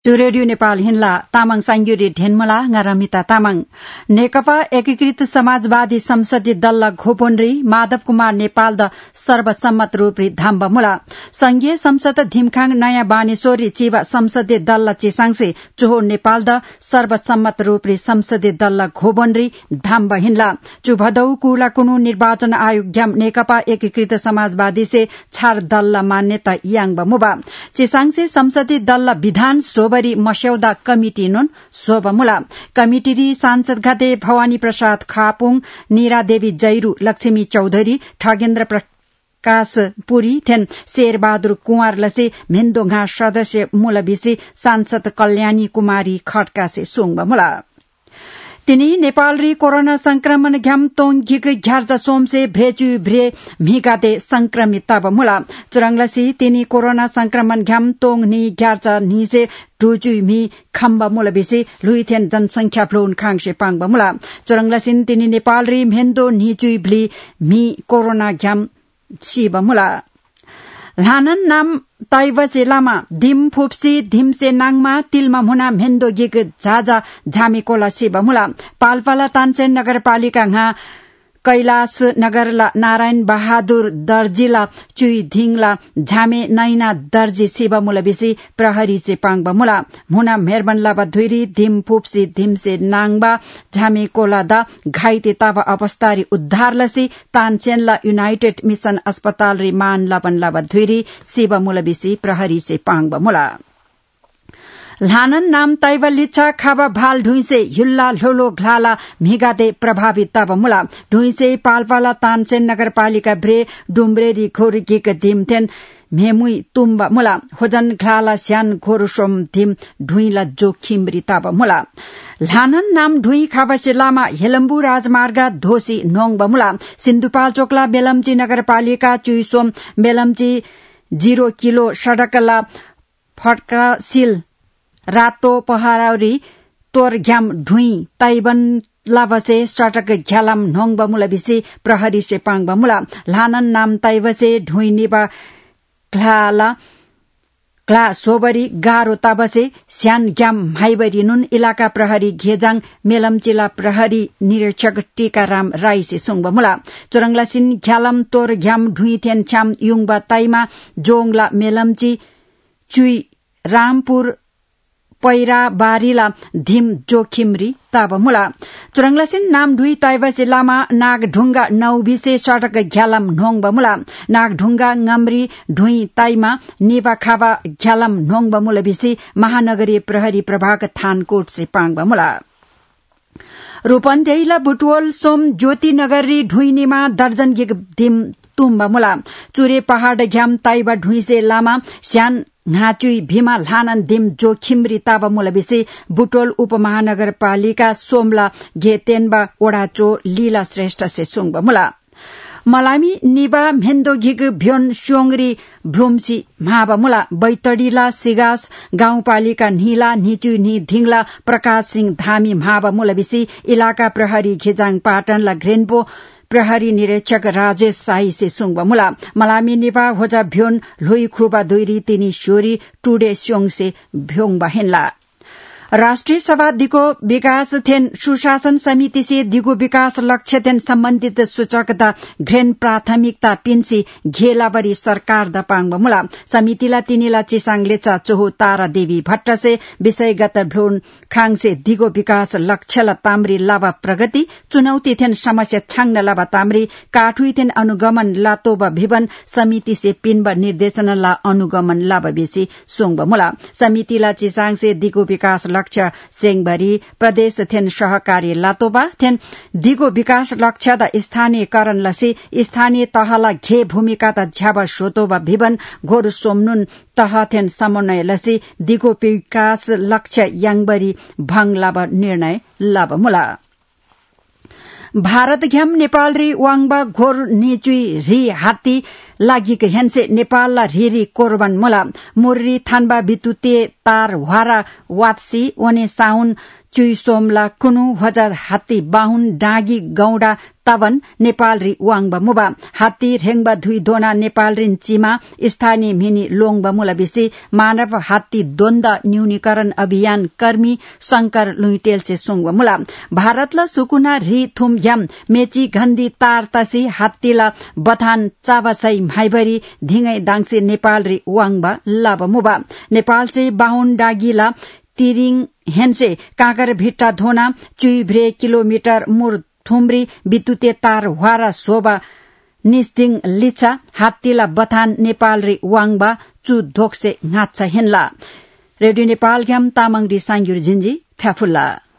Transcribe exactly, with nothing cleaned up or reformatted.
radio Nepal हिन्ला तामाङ सांग्युरी ढेनमला ngरमिता तामाङ नेकपा एकीकृत समाजवादी संसदीय दल घोपनरी माधव कुमार नेपाल द सर्वसम्मत रूपरी धाम्बमुला संघीय संसद धिमखाङ नयाँ बानेश्वरी चिवा संसदीय दल चेसाङसे चोहो नेपाल द सर्वसम्मत रूपरी संसदीय दल घोबनरी धाम्ब हिन्ला चुभदौ कुला कुनु निर्वाचन आयोग ग्याम नेकपा एकीकृत समाजवादी से छार दल मान्यता यांग मुबा चेसाङसे संसदीय दल विधान सोबरी मस्यौदा कमिटी नुन सोबमुला कमिटी सांसद गते भवानी प्रसाद खापुङ नीरा देवी जैरू लक्ष्मी चौधरी ठगेन्द्र प्रकाश पुरी थेन शेरबहादुर कुंवर लसे मेन्दोङा सदस्य मूलबिसी सांसद कल्याणी कुमारी खड्का से सोङबमुला तिनी नेपाल री कोरोना संक्रमण घ्याम तोङ घिक घ्यार्जा सोमसे भ्रेचु भ्रे मिगाते संक्रमित तब मुला चुरंगलसी तिनी कोरोना संक्रमण घ्याम तोङ नि घ्यार्जा निसे डुजु मी खम्बा मुलबिसी लुइथेन जनसंख्या फ्लोन खाङसे पाङबा मुला चुरंगलसिन तिनी नेपाल री मेन्दो निचु भ्ली मी कोरोना घ्याम सिबा मुला लानन नाम ताइवसे लामा धिम फुप्सी धिमसे नाङमा तिलमा मुना मेन्दो गिग झाजा झामेकोला सिबा मुला पालपाला तानसेन नगरपालिका घा कैलाश नगरला नारायण बहादुर दर्जीला चुई धिङला झामे नैना दर्जी सिबा मुलबिसी प्रहरी से पाङबा मुला मुना मेरबनला बधुरी धिम फुप्सी धिमसे नाङबा झामेकोला दा घाइते ताबा अवस्थारी उद्धार लसी तानसेनला यूनाइटेड मिशन अस्पताल री मान लाबनला बधुरी सिबा मुलबिसी प्रहरी से पाङबा मुला लानन नाम ताइवा लिच्छा खाबा भाल ढुइसे हिल्ला लोलो घ्लाला मिगाते प्रभावित तब मुला ढुइसे पालपाला तानसेन नगरपालिका भ्रे डुम्ब्रेरी खोरकीक धिमथेन मेमुई तुम्बा मुला होजन घ्लाला स्यान घोरसोम धिम ढुइला जोखिमरी तब मुला लानन नाम ढुई खाबसे लामा हेलम्बु राजमार्ग धोसी नोङबा मुला सिन्धुपाल्चोकला बेलम्ची नगरपालिका चुइसोम बेलम्ची जीरो किलो सड़कला फटका सिल रातो पहाड़ी तोर घ्याम ढुई ताइबन लावसे सटक घ्यालाम नोङबा मुला बिसी प्रहरी से पाङबा मुला लानन नाम ताइवसे ढुई निबा घ्लाला घ्ला सोबरी गारो ताबसे स्यान घ्याम हाइबरी नुन इलाका प्रहरी घेजाङ मेलमचिला प्रहरी निरीक्षक टीकाराम राई से सुङबा मुला चोरंगलासिन घ्यालम तोर घ्याम ढुई थेन छ्याम युङबा ताइमा जोङला मेलमची चुई रामपुर पैरा बारीला धिम जोखिमरी तब मुला चुरंगलासिन नाम ढुई ताइवसे लामा नागढुंगा नौबिसे सटक घ्यालम नोङबा मुला नागढुंगा ngमरी ढुई ताइमा निबा खाबा घ्यालम नोङबा मुला बिसी महानगरीय प्रहरी प्रभाग थानकोट से पाङबा मुला रूपन्देहीला बुटवल सोम ज्योति नगरी ढुइनीमा दर्जन गिग धिम तुम्बा मुला चुरे पहाड़ घ्याम ताइबा ढुइसे लामा स्यान घाचुई भीमा लानन दिम जोखिमरी ताबा मुलबिसी बुटोल उपमहानगरपालिका सोमला घेतेनबा ओडाचो लीला श्रेष्ठ से सुङबा मुला मलामी निबा मेन्दो घिग भ्योन स्योङरी भ्रुमसी महाबा मुला बैतडीला सिगास गाउँपालिका निला निचु नि धिङला प्रकाश सिंह धामी महाबा मुलबिसी इलाका प्रहरी घेजाङ पाटनला ग्रेनबो प्रहरी निरीक्षक राजेश शाही से सुङबा मुला मलामी निबा होजा भ्योन लोई ख्रुबा दुईरी तिनी श्योरी टुडे स्योङ से भ्योङबा हेनला राष्ट्रिय सभा दिगो विकास थेन सुशासन समिति से दिगो विकास लक्ष्य थेन सम्बन्धित सूचकता घ्रेन प्राथमिकता पिन्सी घेलाबरी सरकार द पाङबा मुला समितिला तिनीला चिसाङ लेचा चोहो तारा देवी भट्ट से विषयगत भ्लोन खाङ से दिगो विकास लक्ष्य ल ताम्री लावा प्रगति चुनौती थेन समस्या छाङ्न लावा ताम्री काठुई थेन अनुगमन लातोबा भिवन समिति से पिनबा निर्देशन ला अनुगमन लावा बेसी सोङबा मुला समितिला चिसाङ से दिगो विकास लक्ष्य सेङभरी प्रदेश थेन सहकारी लातोबा थेन दिगो विकास लक्ष्य द स्थानीयकरण लसी स्थानीय तहला घे भूमिका त झ्याबा सोतोबा भिवन घोर सोमनुन तह थेन समन्वय लसी दिगो विकास लक्ष्य याङबरी भङ लाबा निर्णय लाबा मुला भारत घ्याम नेपाल री वाङबा घोर निचुई री हात्ती लागिक हेन्से नेपाल ला रिरी कोरबन मुला मुर्री थानबा बितुते तार वारा वात्सी ओने साउन चुई सोमला कुनु हजार हात्ती बाहुन डाँगी गौडा तवन नेपाल रि वाङबा मुबा हात्ती रेङबा धुई दोना नेपाल रिन चीमा स्थानीय मिनी लोङबा मुला बेसी मानव हात्ती द्वन्द न्यूनीकरण अभियान कर्मी शंकर लुइटेल से सोङबा मुला भारतला सुकुना रि थुम याम मेची घन्दी तार तसी हात्तीला बथान चाबासै भाइभरी धिङै दाङसे नेपाल रि वाङबा लाबा मुबा नेपाल से बाहुन डागीला तिरिङ हेन्से काँकर भिट्टा धोना चुइभ्रे किलोमिटर मुर थुम्री विद्युतीय तार हवारा शोभा निस्दिङ लिच्छा हात्तीला बथान नेपाल रि वाङबा चु धोक्से घाँच्छ हेन्ला रेडियो नेपाल ग्याम तामाङ रि साङ्ग्युर झिन्जी थ्याफुल्ला